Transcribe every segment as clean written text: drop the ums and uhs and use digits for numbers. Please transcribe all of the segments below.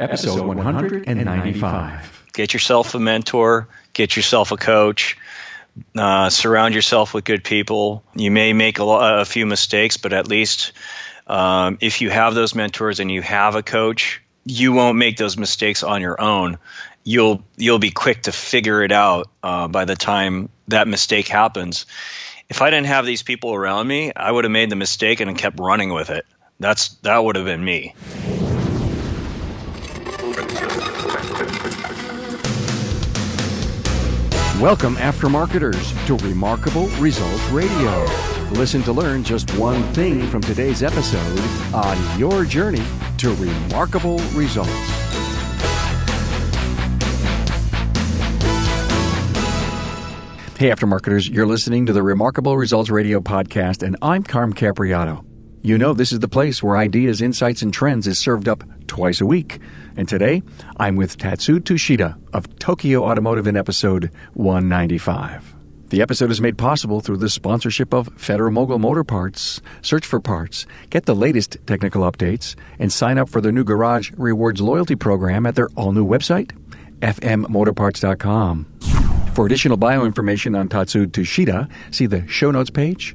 Episode 195. Get yourself a mentor, get yourself a coach, surround yourself with good people. You may make a few mistakes, but at least if you have those mentors and you have a coach, you won't make those mistakes on your own. You'll be quick to figure it out by the time that mistake happens. If I didn't have these people around me, I would have made the mistake and kept running with it. That would have been me. Welcome, aftermarketers, to Remarkable Results Radio. Listen to learn just one thing from today's episode on your journey to remarkable results. Hey, aftermarketers, you're listening to the Remarkable Results Radio podcast, and I'm Carm Capriato. You know this is the place where ideas, insights, and trends is served up twice a week. And today, I'm with Tatsu Tushita of Tokyo Automotive in episode 195. The episode is made possible through the sponsorship of Federal-Mogul Motor Parts. Search for parts, get the latest technical updates, and sign up for their new Garage Rewards loyalty program at their all-new website, fmmotorparts.com. For additional bio-information on Tatsu Tushita, see the show notes page,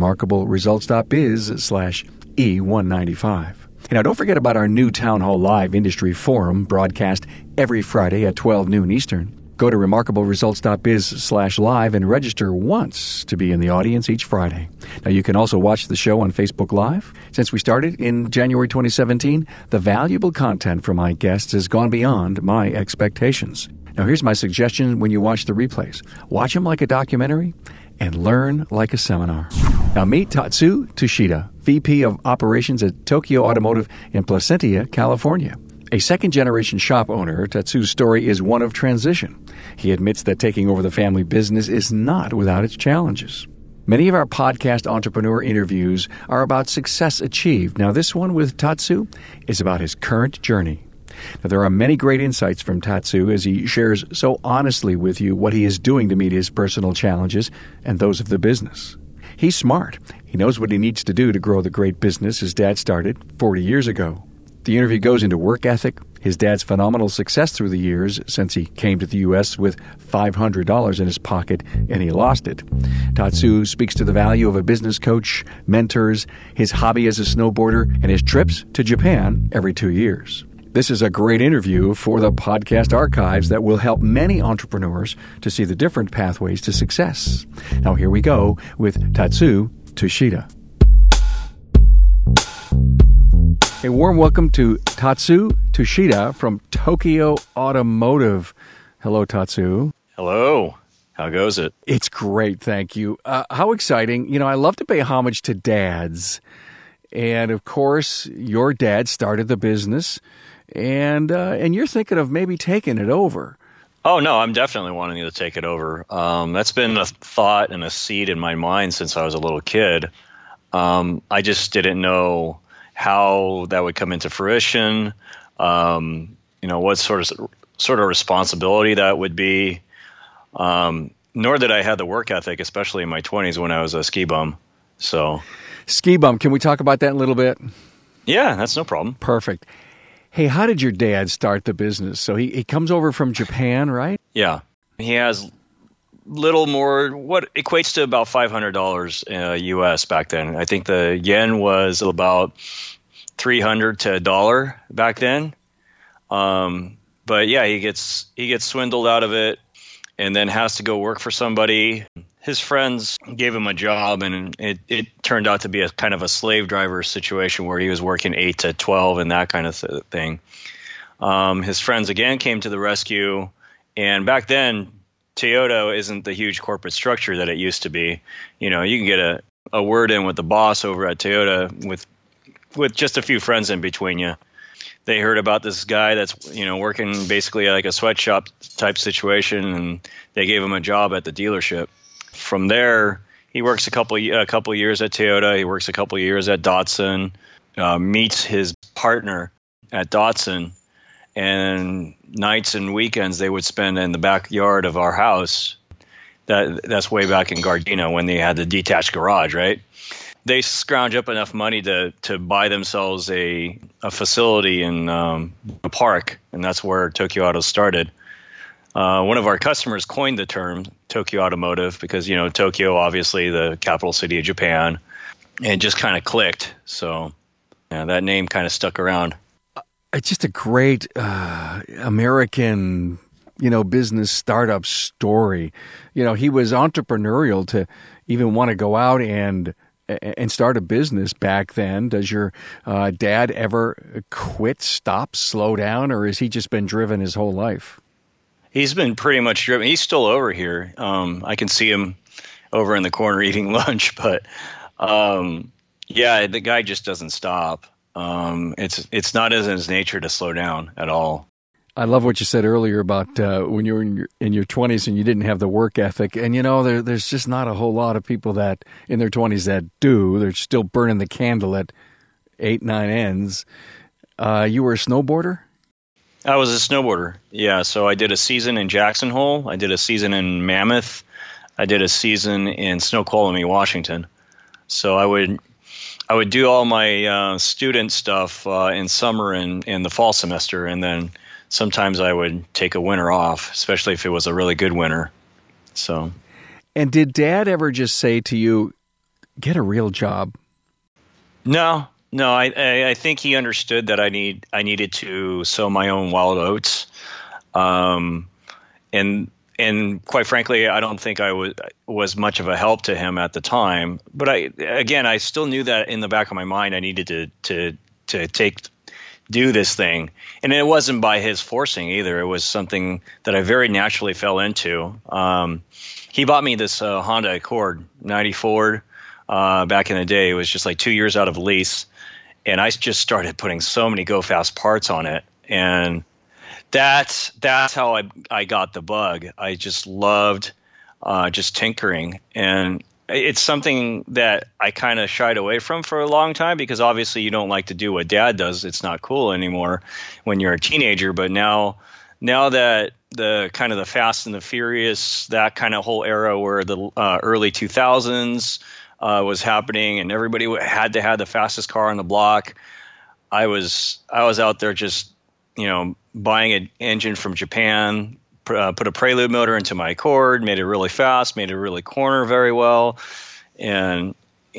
remarkableresults.biz/E195. And now, don't forget about our new Town Hall Live Industry Forum broadcast every Friday at 12 noon Eastern. Go to remarkableresults.biz/live and register once to be in the audience each Friday. Now, you can also watch the show on Facebook Live. Since we started in January 2017, the valuable content from my guests has gone beyond my expectations. Now, here's my suggestion when you watch the replays. Watch them like a documentary and learn like a seminar. Now, meet Tatsu Tushita, VP of Operations at Tokyo Automotive in Placentia, California. A second-generation shop owner, Tatsu's story is one of transition. He admits that taking over the family business is not without its challenges. Many of our podcast entrepreneur interviews are about success achieved. Now, this one with Tatsu is about his current journey. Now, there are many great insights from Tatsu as he shares so honestly with you what he is doing to meet his personal challenges and those of the business. He's smart. He knows what he needs to do to grow the great business his dad started 40 years ago. The interview goes into work ethic, his dad's phenomenal success through the years since he came to the U.S. with $500 in his pocket and he lost it. Tatsu speaks to the value of a business coach, mentors, his hobby as a snowboarder, and his trips to Japan every 2 years. This is a great interview for the podcast archives that will help many entrepreneurs to see the different pathways to success. Now here we go with Tatsu Tushita. A warm welcome to Tatsu Tushita from Tokyo Automotive. Hello, Tatsu. Hello. How goes it? It's great, thank you. How exciting. You know, I love to pay homage to dads. And, of course, your dad started the business. And you're thinking of maybe taking it over. Oh, no, I'm definitely wanting to take it over. That's been a thought and a seed in my mind since I was a little kid. I just didn't know how that would come into fruition, what sort of responsibility that would be, nor did I have the work ethic, especially in my 20s when I was a ski bum. So, ski bum, can we talk about that a little bit? Yeah, that's no problem. Perfect. Hey, how did your dad start the business? So he comes over from Japan, right? Yeah. He has little more, what equates to about $500 U.S. back then. I think the yen was about $300 to $1 back then. But yeah, he gets swindled out of it and then has to go work for somebody. His friends gave him a job, and it turned out to be a kind of a slave driver situation where he was working 8 to 12 and that kind of thing. His friends again came to the rescue, and back then, Toyota isn't the huge corporate structure that it used to be. You know, you can get a word in with the boss over at Toyota with just a few friends in between you. They heard about this guy that's, working basically like a sweatshop type situation, and they gave him a job at the dealership. From there, he works a couple years at Toyota. He works a couple years at Datsun, meets his partner at Datsun, and nights and weekends they would spend in the backyard of our house. That's way back in Gardena when they had the detached garage, right? they scrounge up enough money to buy themselves a facility in a park, and that's where Tokyo Auto started. One of our customers coined the term Tokyo Automotive because, Tokyo, obviously the capital city of Japan, and it just kind of clicked. So that name kind of stuck around. It's just a great American, business startup story. He was entrepreneurial to even want to go out and start a business back then. Does your dad ever quit, stop, slow down, or has he just been driven his whole life? He's been pretty much driven. He's still over here. I can see him over in the corner eating lunch, but the guy just doesn't stop. It's not in his nature to slow down at all. I love what you said earlier about when you were in your 20s and you didn't have the work ethic. And, there's just not a whole lot of people that in their 20s that do. They're still burning the candle at 8, 9 ends. You were a snowboarder? I was a snowboarder, yeah. So I did a season in Jackson Hole. I did a season in Mammoth. I did a season in Snoqualmie, Washington. So I would do all my student stuff in summer and in the fall semester, and then sometimes I would take a winter off, especially if it was a really good winter. So. And did Dad ever just say to you, "Get a real job"? No. I think he understood that I needed to sow my own wild oats, and quite frankly, I don't think I was much of a help to him at the time. But I still knew that in the back of my mind I needed to do this thing, and it wasn't by his forcing either. It was something that I very naturally fell into. He bought me this Honda Accord '94 back in the day. It was just like 2 years out of lease. And I just started putting so many Go Fast parts on it, and that's how I got the bug. I just loved just tinkering, and it's something that I kind of shied away from for a long time because obviously you don't like to do what Dad does. It's not cool anymore when you're a teenager. But now that the kind of the Fast and the Furious, that kind of whole era where the early 2000s. Was happening, and everybody had to have the fastest car on the block. I was out there just buying an engine from Japan, put a Prelude motor into my Accord, made it really fast, made it really corner very well, and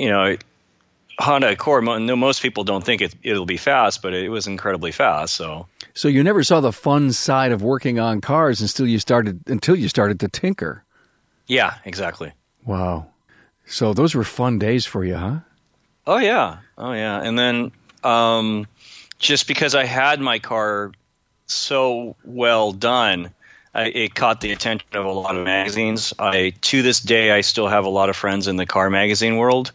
Honda Accord. Most people don't think it'll be fast, but it was incredibly fast. So you never saw the fun side of working on cars until you started to tinker. Yeah, exactly. Wow. So those were fun days for you, huh? Oh yeah. And then just because I had my car so well done, it caught the attention of a lot of magazines. To this day, I still have a lot of friends in the car magazine world.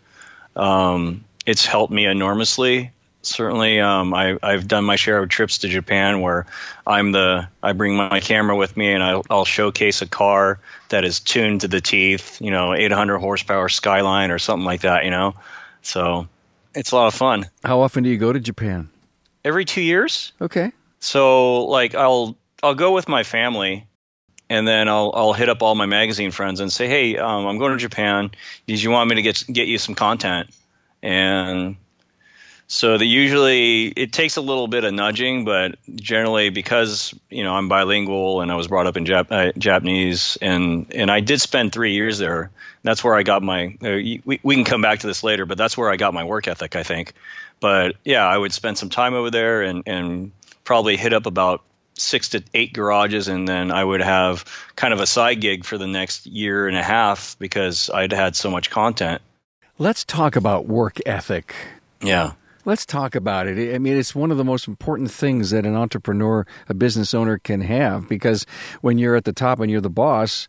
It's helped me enormously. Certainly, I've done my share of trips to Japan where I bring my camera with me and I'll showcase a car that is tuned to the teeth, 800 horsepower Skyline or something like that, So it's a lot of fun. How often do you go to Japan? Every 2 years. Okay. So I'll go with my family, and then I'll hit up all my magazine friends and say, hey, I'm going to Japan. Did you want me to get you some content? And so usually it takes a little bit of nudging, but generally because I'm bilingual and I was brought up in Japanese, and I did spend 3 years there. That's where I got my. We can come back to this later, but that's where I got my work ethic, I think. But yeah, I would spend some time over there and probably hit up about 6 to 8 garages, and then I would have kind of a side gig for the next year and a half because I'd had so much content. Let's talk about work ethic. Yeah. Let's talk about it. I mean, it's one of the most important things that an entrepreneur, a business owner can have, because when you're at the top and you're the boss,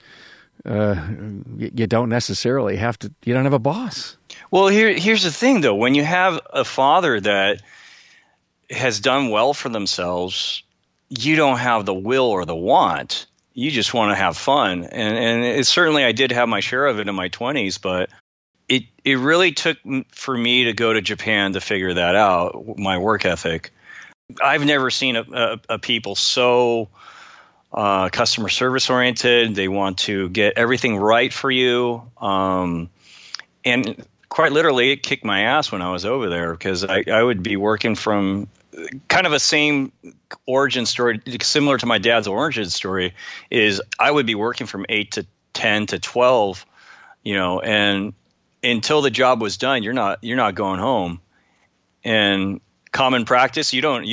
you don't necessarily have to, you don't have a boss. Well, here's the thing, though. When you have a father that has done well for themselves, you don't have the will or the want. You just want to have fun. And certainly I did have my share of it in my 20s, but it really took for me to go to Japan to figure that out, my work ethic. I've never seen a people so customer service oriented. They want to get everything right for you. And quite literally, it kicked my ass when I was over there because I would be working from kind of a same origin story, similar to my dad's origin story, is I would be working from 8 to 10 to 12, and until the job was done, you're not going home. And common practice, you don't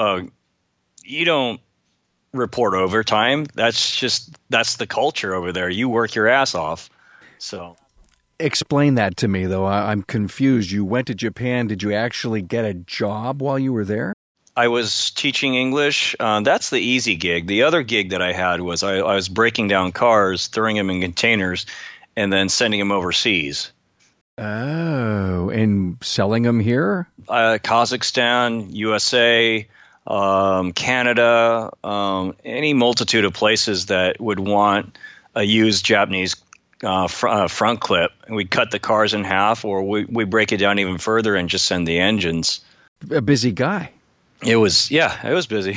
report overtime. That's the culture over there. You work your ass off. So explain that to me, though. I'm confused. You went to Japan. Did you actually get a job while you were there? I was teaching English. That's the easy gig. The other gig that I had was I was breaking down cars, throwing them in containers, and then sending them overseas. Oh, and selling them here? Kazakhstan, USA, Canada, any multitude of places that would want a used Japanese front clip. And we'd cut the cars in half, or we break it down even further and just send the engines. A busy guy. It was busy.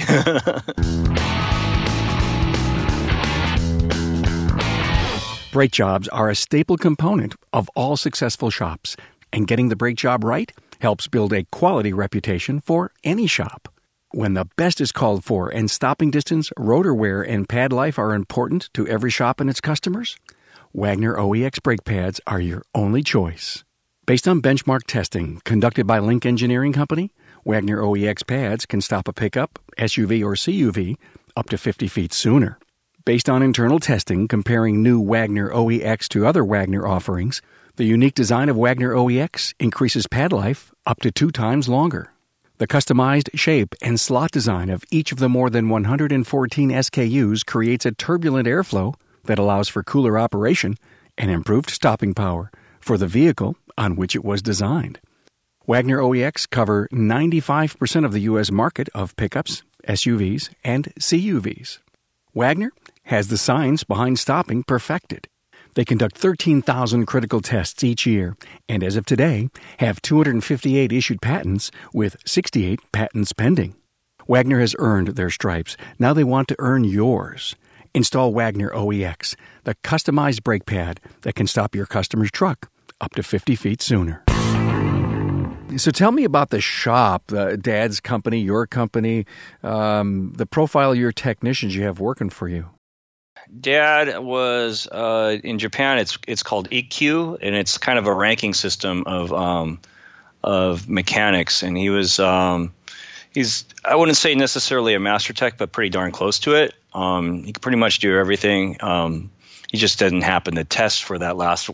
Brake jobs are a staple component of all successful shops, and getting the brake job right helps build a quality reputation for any shop. When the best is called for and stopping distance, rotor wear, and pad life are important to every shop and its customers, Wagner OEX brake pads are your only choice. Based on benchmark testing conducted by Link Engineering Company, Wagner OEX pads can stop a pickup, SUV, or CUV up to 50 feet sooner. Based on internal testing comparing new Wagner OEX to other Wagner offerings, the unique design of Wagner OEX increases pad life up to 2 times longer. The customized shape and slot design of each of the more than 114 SKUs creates a turbulent airflow that allows for cooler operation and improved stopping power for the vehicle on which it was designed. Wagner OEX cover 95% of the U.S. market of pickups, SUVs, and CUVs. Wagner has the science behind stopping perfected. They conduct 13,000 critical tests each year, and as of today, have 258 issued patents with 68 patents pending. Wagner has earned their stripes. Now they want to earn yours. Install Wagner OEX, the customized brake pad that can stop your customer's truck up to 50 feet sooner. So tell me about the shop, Dad's company, your company, the profile of your technicians you have working for you. Dad was in Japan. It's called IKKU, and it's kind of a ranking system of mechanics. And he was he's I wouldn't say necessarily a master tech, but pretty darn close to it. He could pretty much do everything. He just didn't happen to test for that last.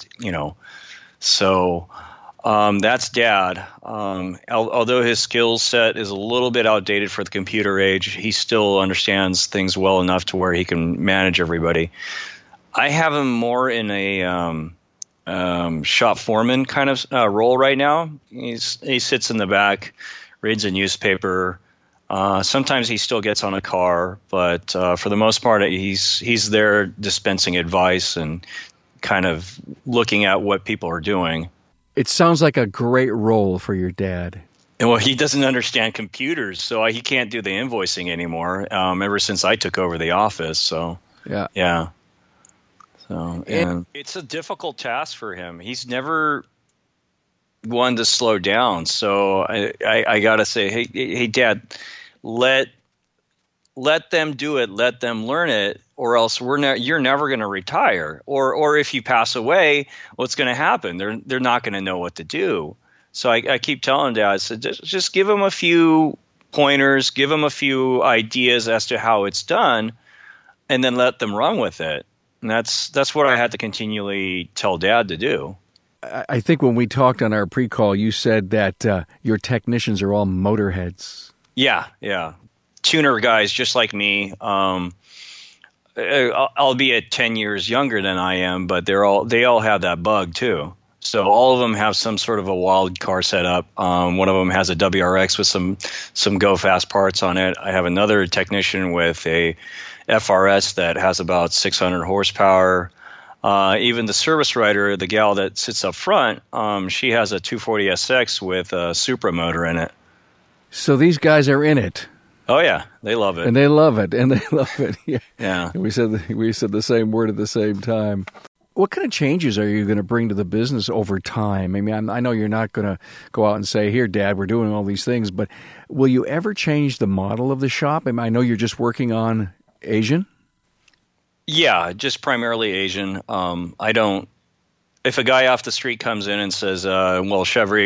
So. That's Dad. Although his skill set is a little bit outdated for the computer age, he still understands things well enough to where he can manage everybody. I have him more in a shop foreman kind of role right now. He sits in the back, reads a newspaper. Sometimes he still gets on a car, but for the most part, he's there dispensing advice and kind of looking at what people are doing. It sounds like a great role for your dad. Well, he doesn't understand computers, so he can't do the invoicing anymore. Ever since I took over the office, so yeah. So and it's a difficult task for him. He's never one to slow down. So I gotta say, hey, Dad, let them do it. Let them learn it. Or else you're never going to retire. Or if you pass away, what's going to happen? They're not going to know what to do. So I keep telling Dad, I said, just give them a few pointers, give them a few ideas as to how it's done, and then let them run with it. And that's what I had to continually tell Dad to do. I think when we talked on our pre-call, you said that your technicians are all motorheads. Yeah. Tuner guys just like me. Albeit 10 years younger than I am, but they all have that bug too. So all of them have some sort of a wild car setup. One of them has a WRX with some go fast parts on it. I have another technician with a FRS that has about 600 horsepower. Even the service writer, the gal that sits up front, she has a 240 SX with a Supra motor in it. So these guys are in it. Oh yeah, they love it. And they love it. Yeah. Yeah. We said the same word at the same time. What kind of changes are you going to bring to the business over time? I mean, I know you're not going to go out and say, here, Dad, we're doing all these things, but will you ever change the model of the shop? I mean, I know you're just working on Asian. Yeah, just primarily Asian. I don't. If a guy off the street comes in and says, "Well, Chevy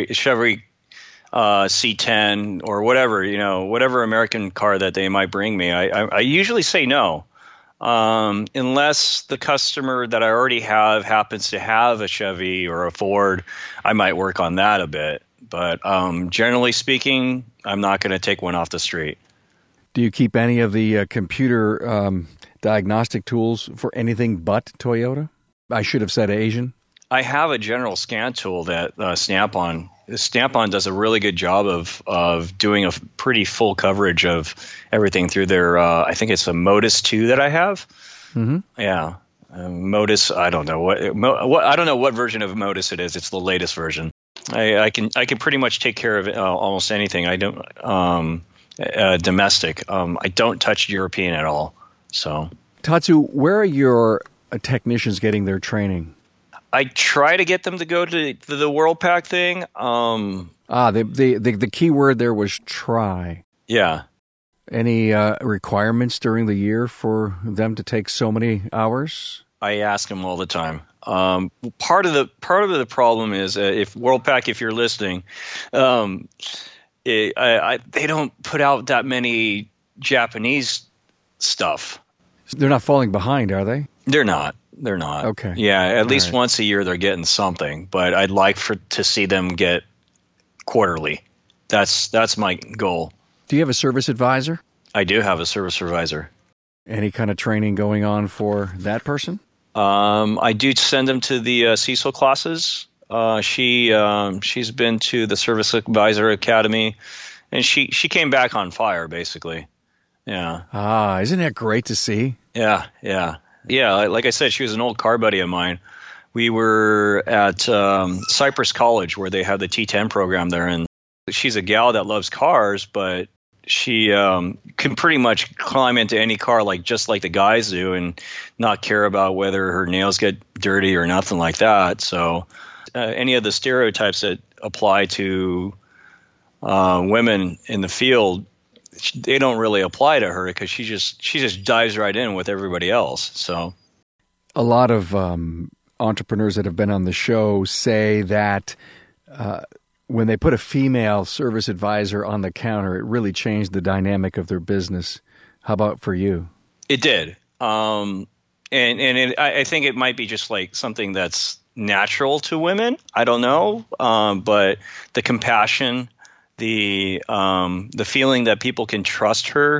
C10 or whatever American car that they might bring me," I usually say no, unless the customer that I already have happens to have a Chevy or a Ford. I might work on that a bit, but generally speaking, I'm not going to take one off the street. Do you keep any of the computer diagnostic tools for anything but Toyota? I should have said Asian. I have a general scan tool that Snap-on. Snap-on does a really good job of doing a pretty full coverage of everything through their. I think it's a Modus 2 that I have. Mm-hmm. Yeah, Modus. I don't know what. I don't know what version of Modus it is. It's the latest version. I can pretty much take care of almost anything. I don't domestic. I don't touch European at all. So, Tatsu, where are your technicians getting their training? I try to get them to go to the Worldpac thing. The key word there was try. Yeah. Any requirements during the year for them to take so many hours? I ask them all the time. Part of the problem is if Worldpac, if you're listening, they don't put out that many Japanese stuff. They're not falling behind, are they? They're not. Okay. Yeah, at least right. once a year they're getting something, but I'd like to see them get quarterly. That's my goal. Do you have a service advisor? I do have a service advisor. Any kind of training going on for that person? I do send them to the Cecil classes. She's been to the Service Advisor Academy, and she came back on fire, basically. Yeah. Isn't that great to see? Yeah. Like I said, she was an old car buddy of mine. We were at Cypress College, where they have the T10 program there, and she's a gal that loves cars, but she can pretty much climb into any car just like the guys do, and not care about whether her nails get dirty or nothing like that. So any of the stereotypes that apply to women in the field, they don't really apply to her, because she just dives right in with everybody else. So a lot of entrepreneurs that have been on the show say that when they put a female service advisor on the counter, it really changed the dynamic of their business. How about for you? It did. I think it might be just something that's natural to women. I don't know. But the compassion, the feeling that people can trust her,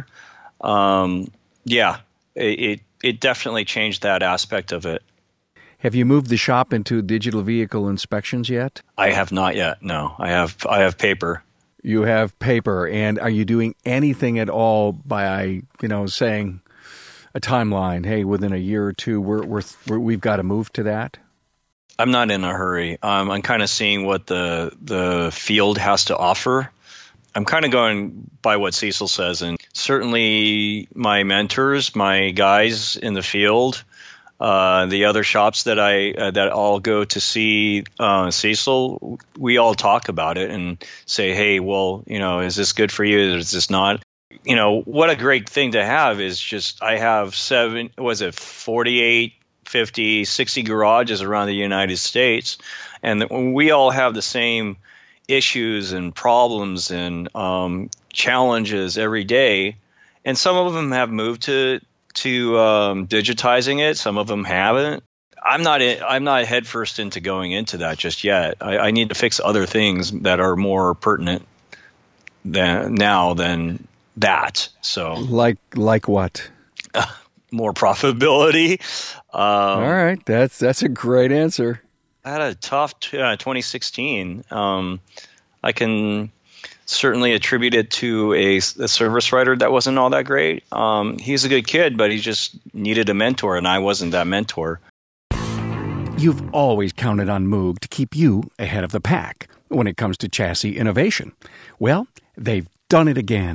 it definitely changed that aspect of it. Have you moved the shop into digital vehicle inspections yet? I have not yet. No, I have paper. You have paper, and are you doing anything at all by saying a timeline? Hey, within a year or two, we've got to move to that. I'm not in a hurry. I'm kind of seeing what the field has to offer. I'm kind of going by what Cecil says, and certainly my mentors, my guys in the field, the other shops that I'll go to see Cecil, we all talk about it and say, hey, well, is this good for you? Is this not? What a great thing to have is just I have 48, 50, 60 garages around the United States, and we all have the same issues and problems and challenges every day, and some of them have moved to digitizing it. Some of them haven't. I'm not headfirst into going into that just yet. I need to fix other things that are more pertinent than that. So like what? More profitability. All right, that's a great answer. I had a tough 2016. I can certainly attribute it to a service writer that wasn't all that great. He's a good kid, but he just needed a mentor, and I wasn't that mentor. You've always counted on Moog to keep you ahead of the pack when it comes to chassis innovation. Well, they've done it again.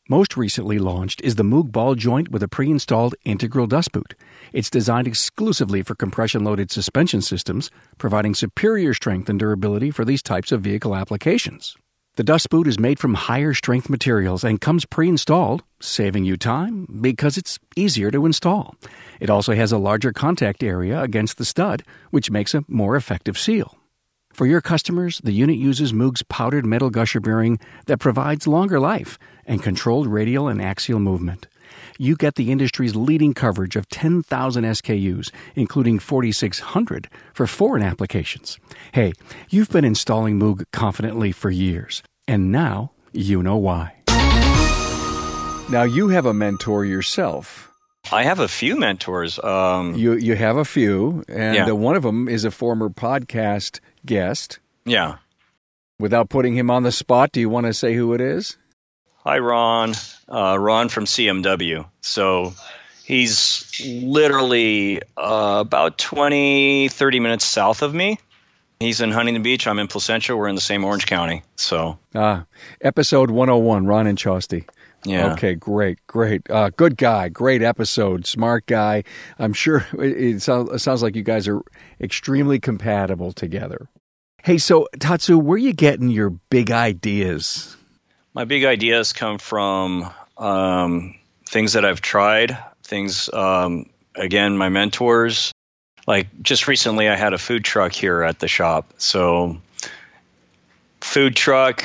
Most recently launched is the Moog ball joint with a pre-installed integral dust boot. It's designed exclusively for compression-loaded suspension systems, providing superior strength and durability for these types of vehicle applications. The dust boot is made from higher-strength materials and comes pre-installed, saving you time because it's easier to install. It also has a larger contact area against the stud, which makes a more effective seal. For your customers, the unit uses Moog's powdered metal gusher bearing that provides longer life and controlled radial and axial movement. You get the industry's leading coverage of 10,000 SKUs, including 4,600 for foreign applications. Hey, you've been installing Moog confidently for years, and now you know why. Now, you have a mentor yourself. I have a few mentors. You have a few, and Yeah. one of them is a former podcast guest. Yeah. Without putting him on the spot, do you want to say who it is? Hi, Ron. Ron from CMW. So he's literally about 20, 30 minutes south of me. He's in Huntington Beach. I'm in Placentia. We're in the same Orange County. So Episode 101, Ron and Chosty. yeah. Okay, great. Good guy, great episode, smart guy. I'm sure it sounds like you guys are extremely compatible together. Hey, so Tatsu, where are you getting your big ideas? My big ideas come from things that I've tried, things, again, my mentors. Like just recently I had a food truck here at the shop. So food truck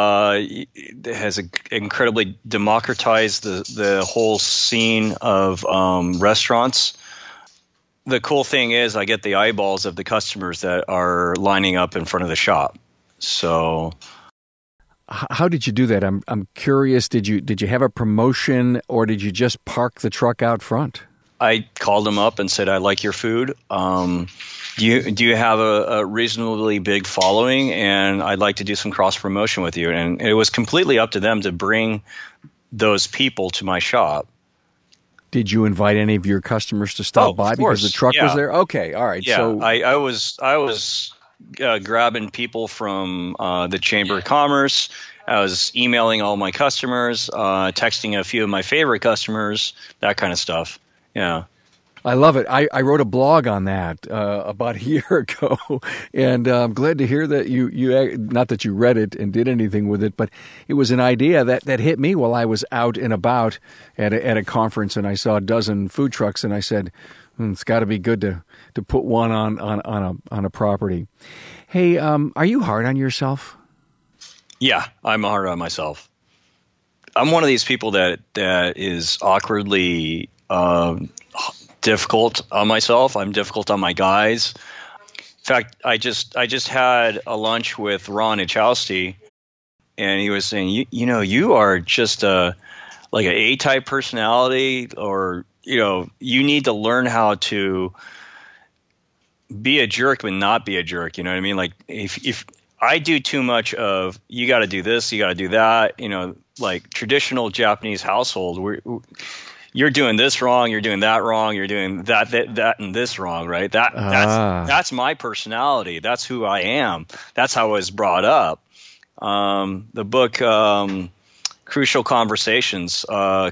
has incredibly democratized the whole scene of restaurants. The cool thing is I get the eyeballs of the customers that are lining up in front of the shop. So how did you do that? I'm curious. Did you have a promotion, or did you just park the truck out front? I called them up and said, I like your food. Do you have a reasonably big following? And I'd like to do some cross promotion with you. And it was completely up to them to bring those people to my shop. Did you invite any of your customers to stop by because the truck was there? Okay, all right. Yeah, so I was grabbing people from the Chamber of Commerce. I was emailing all my customers, texting a few of my favorite customers, that kind of stuff. Yeah. I love it. I wrote a blog on that about a year ago, and I'm glad to hear that you not that you read it and did anything with it, but it was an idea that hit me while I was out and about at a conference, and I saw a dozen food trucks, and I said, it's got to be good to put one on a property. Hey, are you hard on yourself? Yeah, I'm hard on myself. I'm one of these people that is awkwardly difficult on myself. I'm difficult on my guys. In fact, I just had a lunch with Ron Echowski, and he was saying, you are just like an A-type personality, or you need to learn how to be a jerk but not be a jerk. You know what I mean? Like if I do too much of you got to do this, you got to do that. Like traditional Japanese household, you're doing this wrong, you're doing that wrong, you're doing that and this wrong, right? That's my personality. That's who I am. That's how I was brought up. The book Crucial Confrontations.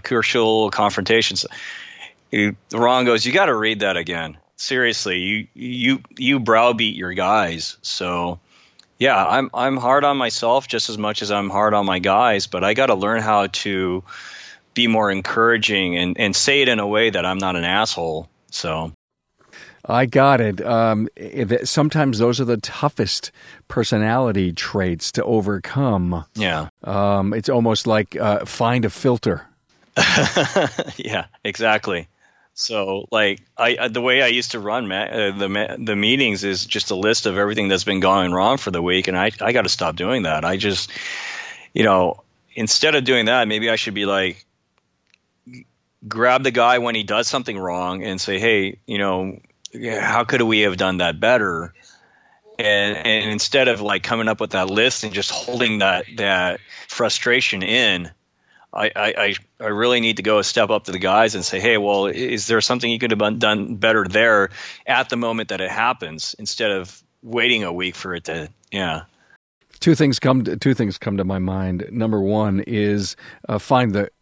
Ron goes, you got to read that again. Seriously, you browbeat your guys. So yeah, I'm hard on myself just as much as I'm hard on my guys, but I got to learn how to be more encouraging and say it in a way that I'm not an asshole. So I got it. Sometimes those are the toughest personality traits to overcome. Yeah. It's almost like find a filter. Yeah, exactly. So like the way I used to run the meetings is just a list of everything that's been going wrong for the week. And I got to stop doing that. I just, instead of doing that, maybe I should be like, grab the guy when he does something wrong and say, hey, how could we have done that better? And instead of like coming up with that list and just holding that frustration in, I really need to go a step up to the guys and say, hey, well, is there something you could have done better there at the moment that it happens instead of waiting a week for it to, yeah. Two things come to my mind. Number one is find the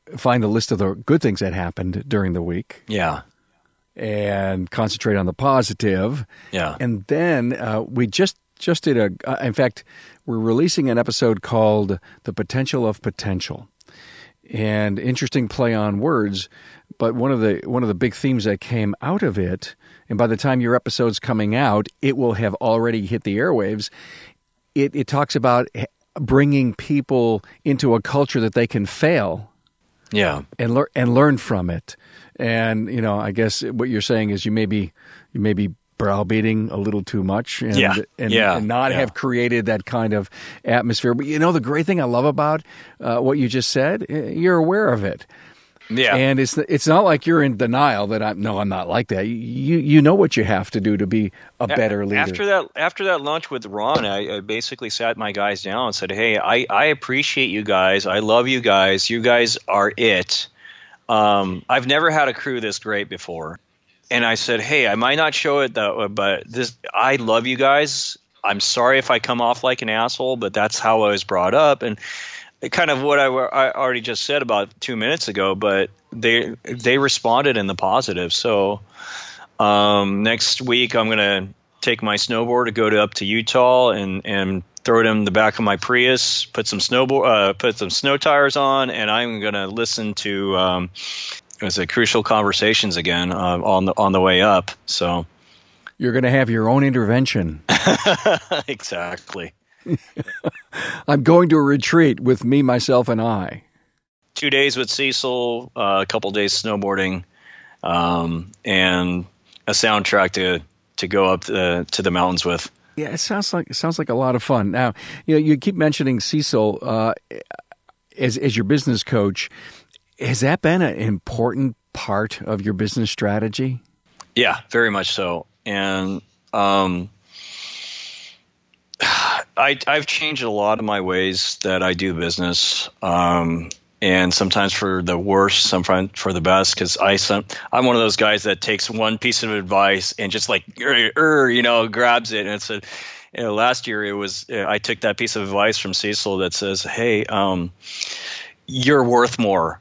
find a list of the good things that happened during the week. Yeah. And concentrate on the positive. Yeah. And then we just did in fact, we're releasing an episode called The Potential of Potential. And interesting play on words, but one of the big themes that came out of it, and by the time your episode's coming out, it will have already hit the airwaves. It talks about bringing people into a culture that they can fail. Yeah. And learn from it. And, I guess what you're saying is you may be browbeating a little too much and not have created that kind of atmosphere. But, the great thing I love about what you just said, you're aware of it. Yeah. And it's not like you're in denial that I'm not like that. You know what you have to do to be a better leader. After that lunch with Ron, I basically sat my guys down and said, hey, I appreciate you guys. I love you guys. You guys are it. I've never had a crew this great before. And I said, hey, I might not show it though, but I love you guys. I'm sorry if I come off like an asshole, but that's how I was brought up. And kind of what I already just said about 2 minutes ago, but they responded in the positive. So next week I'm going to take my snowboard to go up to Utah and throw it in the back of my Prius, put some snow tires on, and I'm going to listen to Crucial Conversations again on the way up. So you're going to have your own intervention. Exactly. I'm going to a retreat with me, myself, and I. 2 days with Cecil, a couple days snowboarding, and a soundtrack to go up to the mountains with. Yeah, it sounds like a lot of fun. Now, you keep mentioning Cecil as your business coach. Has that been an important part of your business strategy? Yeah, very much so. And I've changed a lot of my ways that I do business, and sometimes for the worse, sometimes for the best. Because I'm one of those guys that takes one piece of advice and just grabs it. And it's last year I took that piece of advice from Cecil that says, "Hey, you're worth more.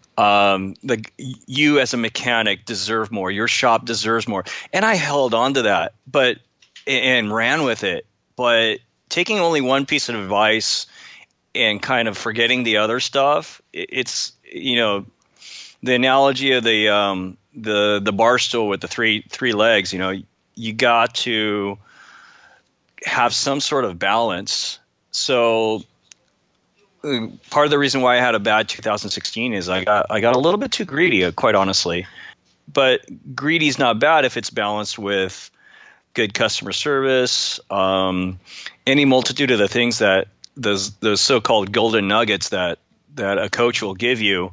You as a mechanic deserve more. Your shop deserves more." And I held on to that, and ran with it. But taking only one piece of advice and kind of forgetting the other stuff, it's the analogy of the bar stool with the three legs. You got to have some sort of balance. So part of the reason why I had a bad 2016 is I got a little bit too greedy, quite honestly. But greedy is not bad if it's balanced with good customer service, any multitude of the things that those so-called golden nuggets that a coach will give you.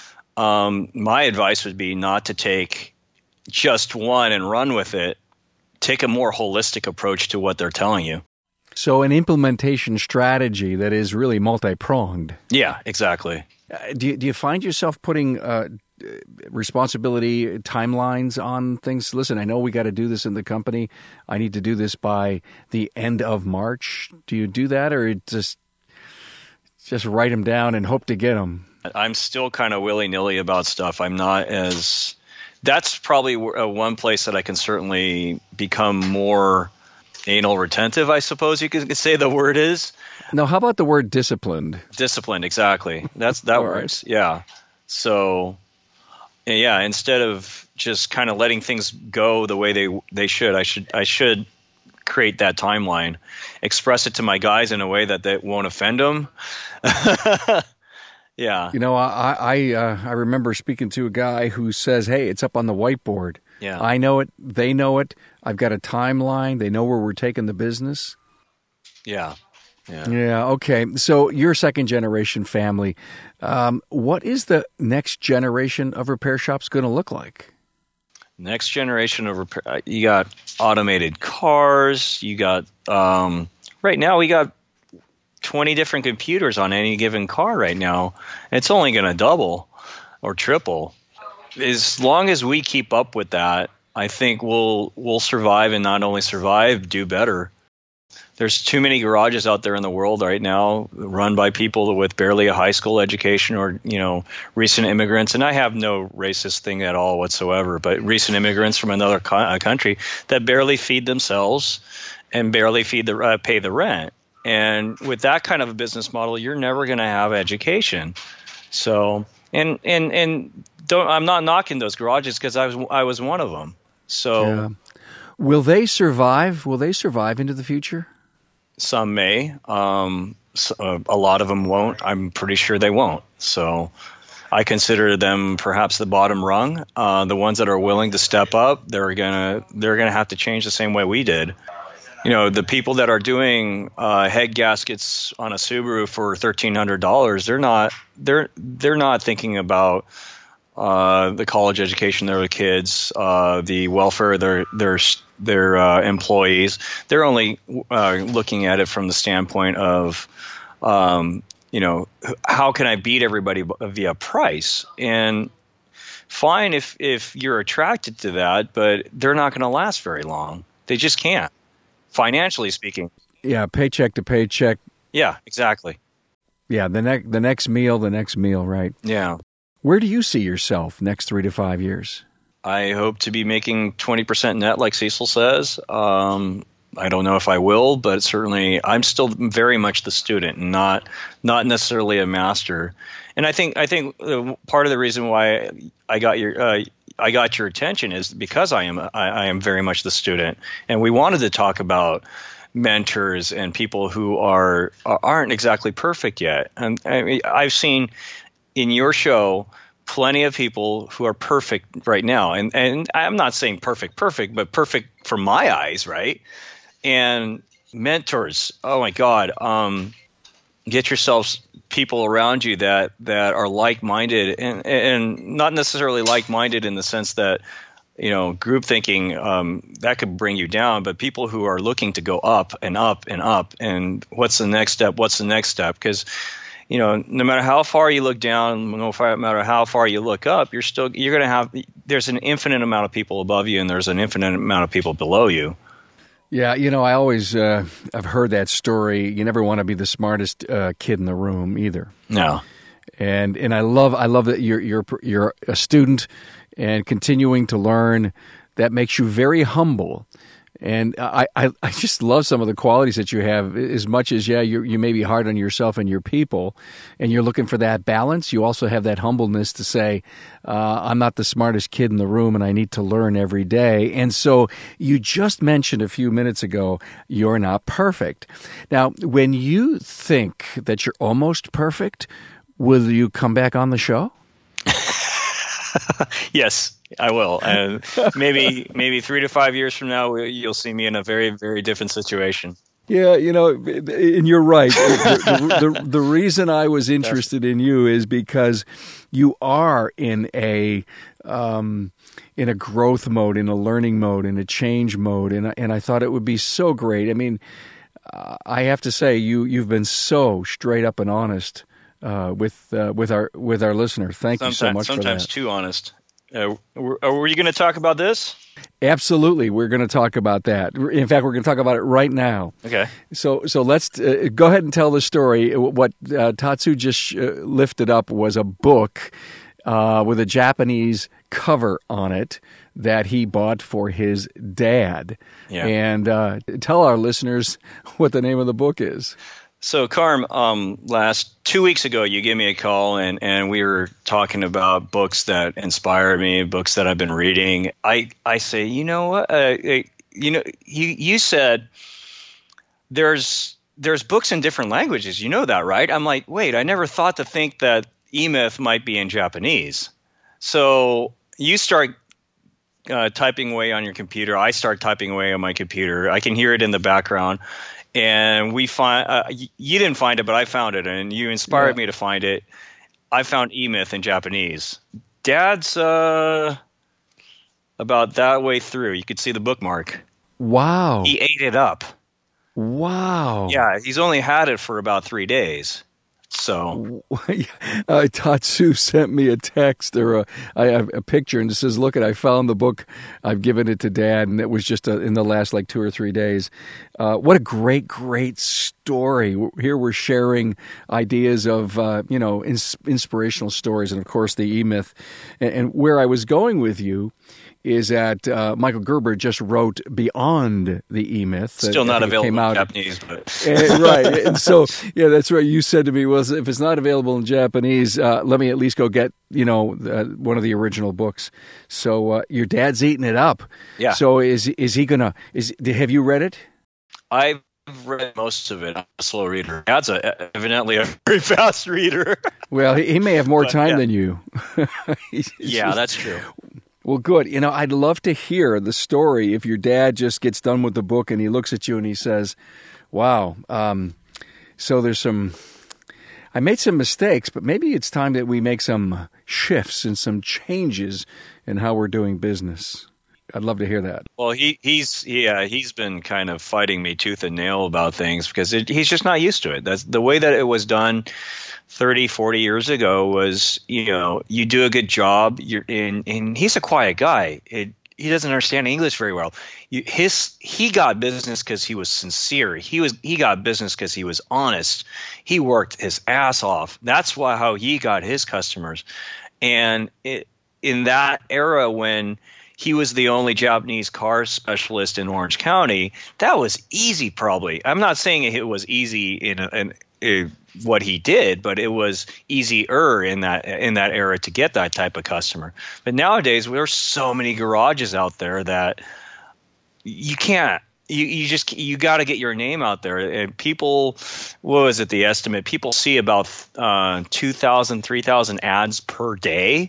My advice would be not to take just one and run with it. Take a more holistic approach to what they're telling you. So an implementation strategy that is really multi-pronged. Yeah, exactly. Do you find yourself putting responsibility timelines on things? Listen, I know we got to do this in the company. I need to do this by the end of March. Do you do that, or just write them down and hope to get them? I'm still kind of willy-nilly about stuff. I'm not as – that's probably one place that I can certainly become more anal retentive, I suppose you could say the word is. Now, how about the word disciplined? Disciplined, exactly. That works, right. Yeah. So, yeah, instead of just kind of letting things go the way they should, I should create that timeline, express it to my guys in a way that won't offend them. Yeah. I remember speaking to a guy who says, hey, it's up on the whiteboard. Yeah. I know it. They know it. I've got a timeline. They know where we're taking the business. Yeah. Yeah. Okay. So your second generation family, what is the next generation of repair shops going to look like? Next generation of repair, you got automated cars. You got right now we got 20 different computers on any given car right now. It's only going to double or triple. As long as we keep up with that, I think we'll survive, and not only survive, do better. There's too many garages out there in the world right now run by people with barely a high school education or, recent immigrants. And I have no racist thing at all whatsoever, but recent immigrants from another country that barely feed themselves and barely pay the rent. And with that kind of a business model, you're never going to have education. So, and I'm not knocking those garages because I was one of them. So, yeah. Will they survive? Will they survive into the future? Some may. A lot of them won't. I'm pretty sure they won't. So I consider them perhaps the bottom rung. The ones that are willing to step up, they're gonna have to change the same way we did. The people that are doing head gaskets on a Subaru for $1,300, they're not thinking about the college education of their kids, the welfare of their employees. They're only looking at it from the standpoint of, how can I beat everybody via price? And fine if you're attracted to that, but they're not going to last very long. They just can't, financially speaking. Yeah, paycheck to paycheck. Yeah, exactly. Yeah, the next meal, right? Yeah. Where do you see yourself next 3 to 5 years? I hope to be making 20% net, like Cecil says. I don't know if I will, but certainly I'm still very much the student, and not necessarily a master. And I think part of the reason why I got your attention is because I am very much the student, and we wanted to talk about mentors and people who aren't exactly perfect yet. And I've seen in your show plenty of people who are perfect right now. And I'm not saying perfect, but perfect from my eyes, right? And mentors, oh my God, get yourselves people around you that are like-minded and not necessarily like-minded in the sense that, group thinking, that could bring you down, but people who are looking to go up and up and up. And what's the next step? Because no matter how far you look down, no matter how far you look up, you're going to have, there's an infinite amount of people above you and there's an infinite amount of people below you. Yeah, I always, I've heard that story. You never want to be the smartest kid in the room either. No. And I love that you're a student and continuing to learn. That makes you very humble. And I just love some of the qualities that you have. As much as, you may be hard on yourself and your people, and you're looking for that balance, you also have that humbleness to say, I'm not the smartest kid in the room, and I need to learn every day. And so you just mentioned a few minutes ago, you're not perfect. Now, when you think that you're almost perfect, will you come back on the show? Yes, I will. And maybe 3 to 5 years from now, you'll see me in a very, very different situation. Yeah, and you're right. The reason I was interested in you is because you are in a growth mode, in a learning mode, in a change mode, and I thought it would be so great. I mean, I have to say you've been so straight up and honest with our listener. Thank you so much for that. Sometimes too honest. Were you going to talk about this? Absolutely, we're going to talk about that. In fact, we're going to talk about it right now. Okay. So let's go ahead and tell the story. What Tatsu just lifted up was a book with a Japanese cover on it that he bought for his dad. Yeah. And tell our listeners what the name of the book is. So, Carm, last 2 weeks ago, you gave me a call, and we were talking about books that inspire me, books that I've been reading. I say, you know what? You said there's books in different languages. You know that, right? I'm like, wait, I never thought to think that E-Myth might be in Japanese. So you start typing away on your computer. I start typing away on my computer. I can hear it in the background. And we find you didn't find it, but I found it, and you inspired me to find it. I found E-Myth in Japanese. Dad's about that way through. You could see the bookmark. Wow. He ate it up. Wow. Yeah, he's only had it for about 3 days. So Tatsu sent me a text or a picture and it says, look, I found the book. I've given it to Dad. And it was just in the last 2 or 3 days. What a great story. Here we're sharing ideas of, inspirational stories. And of course, the E-Myth. And where I was going with you is that Michael Gerber just wrote Beyond the E-Myth. Still not available in Japanese. But. Right. And so, yeah, that's right. You said to me, well, if it's not available in Japanese, let me at least go get, one of the original books. So your dad's eating it up. Yeah. So is he going to, have you read it? I've read most of it. I'm a slow reader. Dad's evidently a very fast reader. Well, he may have more time than you. That's true. Well, good. I'd love to hear the story if your dad just gets done with the book and he looks at you and he says, wow, so I made some mistakes, but maybe it's time that we make some shifts and some changes in how we're doing business. I'd love to hear that. Well, he's been kind of fighting me tooth and nail about things because he's just not used to it. That's the way that it was done 30, 40 years ago was, you do a good job. And he's a quiet guy. He doesn't understand English very well. He got business because he was sincere. He got business because he was honest. He worked his ass off. That's how he got his customers. And in that era when he was the only Japanese car specialist in Orange County, that was easy probably. I'm not saying it was easy in what he did, but it was easier in that era to get that type of customer. But nowadays, there's so many garages out there that you can't. You got to get your name out there. And people, what was it? The estimate? People see about 2,000, 3,000 ads per day.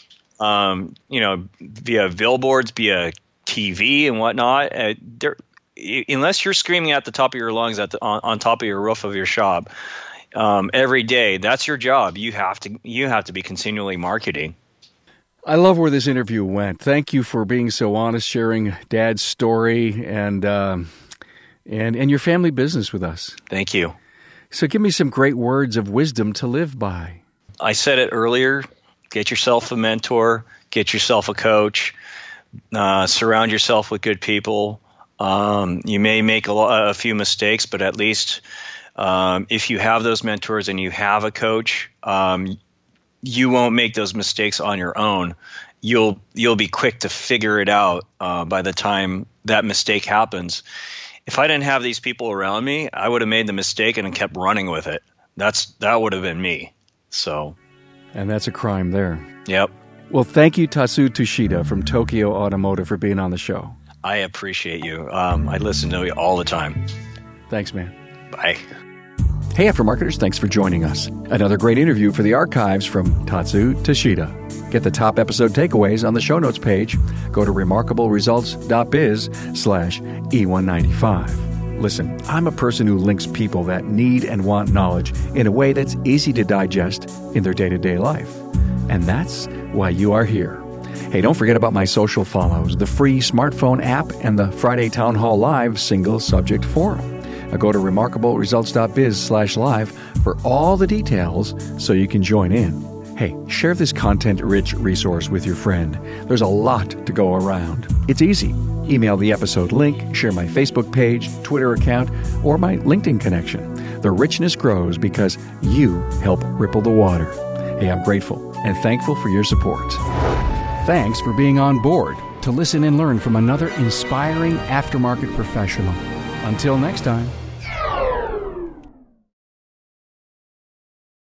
Via billboards, via TV and whatnot. Unless you're screaming at the top of your lungs on top of your roof of your shop every day, that's your job. You have to be continually marketing. I love where this interview went. Thank you for being so honest, sharing Dad's story and your family business with us. Thank you. So give me some great words of wisdom to live by. I said it earlier. Get yourself a mentor. Get yourself a coach. Surround yourself with good people. You may make a few mistakes, but at least if you have those mentors and you have a coach, you won't make those mistakes on your own. You'll be quick to figure it out by the time that mistake happens. If I didn't have these people around me, I would have made the mistake and kept running with it. That would have been me. So. And that's a crime there. Yep. Well, thank you, Tatsu Toshida from Tokyo Automotive, for being on the show. I appreciate you. I listen to you all the time. Thanks, man. Bye. Hey, Aftermarketers, thanks for joining us. Another great interview for the archives from Tatsu Toshida. Get the top episode takeaways on the show notes page. Go to remarkableresults.biz/E195. Listen, I'm a person who links people that need and want knowledge in a way that's easy to digest in their day-to-day life. And that's why you are here. Hey, don't forget about my social follows, the free smartphone app, and the Friday Town Hall Live single subject forum. Now go to remarkableresults.biz/live for all the details so you can join in. Hey, share this content-rich resource with your friend. There's a lot to go around. It's easy. Email the episode link, share my Facebook page, Twitter account, or my LinkedIn connection. The richness grows because you help ripple the water. Hey, I'm grateful and thankful for your support. Thanks for being on board to listen and learn from another inspiring aftermarket professional. Until next time.